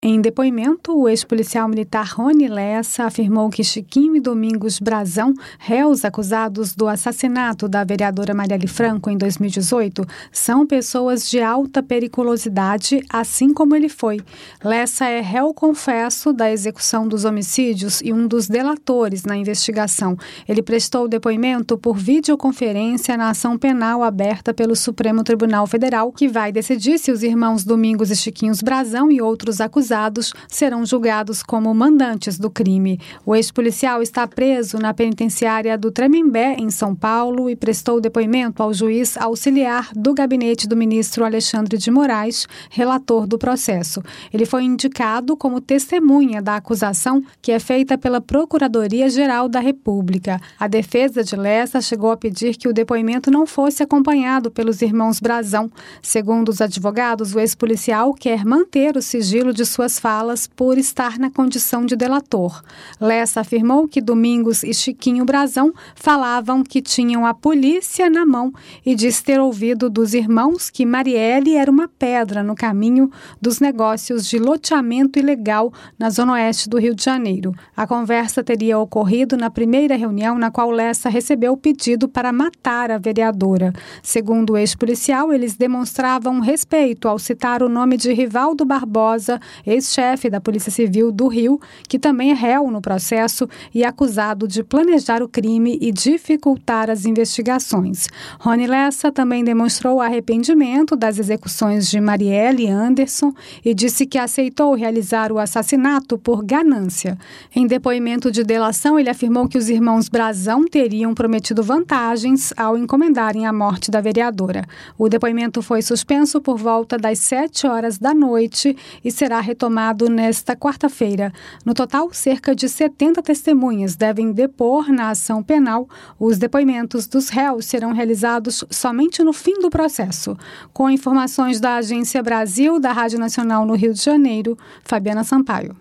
Em depoimento, o ex-policial militar Rony Lessa afirmou que Chiquinho e Domingos Brazão, réus acusados do assassinato da vereadora Marielle Franco em 2018, são pessoas de alta periculosidade, assim como ele foi. Lessa é réu confesso da execução dos homicídios e um dos delatores na investigação. Ele prestou depoimento por videoconferência na ação penal aberta pelo Supremo Tribunal Federal, que vai decidir se os irmãos Domingos e Chiquinho Brazão e outros acusados serão julgados como mandantes do crime. O ex-policial está preso na penitenciária do Tremembé, em São Paulo, e prestou depoimento ao juiz auxiliar do gabinete do ministro Alexandre de Moraes, relator do processo. Ele foi indicado como testemunha da acusação, que é feita pela Procuradoria-Geral da República. A defesa de Lessa chegou a pedir que o depoimento não fosse acompanhado pelos irmãos Brazão. Segundo os advogados, o ex-policial quer manter o sigilo de suas falas por estar na condição de delator. Lessa afirmou que Domingos e Chiquinho Brazão falavam que tinham a polícia na mão e disse ter ouvido dos irmãos que Marielle era uma pedra no caminho dos negócios de loteamento ilegal na zona oeste do Rio de Janeiro. A conversa teria ocorrido na primeira reunião na qual Lessa recebeu o pedido para matar a vereadora. Segundo o ex-policial, eles demonstravam respeito ao citar o nome de Rivaldo Barbosa, ex-chefe da Polícia Civil do Rio, que também é réu no processo e acusado de planejar o crime e dificultar as investigações. Rony Lessa também demonstrou arrependimento das execuções de Marielle e Anderson e disse que aceitou realizar o assassinato por ganância. Em depoimento de delação, ele afirmou que os irmãos Brazão teriam prometido vantagens ao encomendarem a morte da vereadora. O depoimento foi suspenso por volta das 7 horas da noite e será retomado nesta quarta-feira. No total, cerca de 70 testemunhas devem depor na ação penal. Os depoimentos dos réus serão realizados somente no fim do processo. Com informações da Agência Brasil, da Rádio Nacional no Rio de Janeiro, Fabiana Sampaio.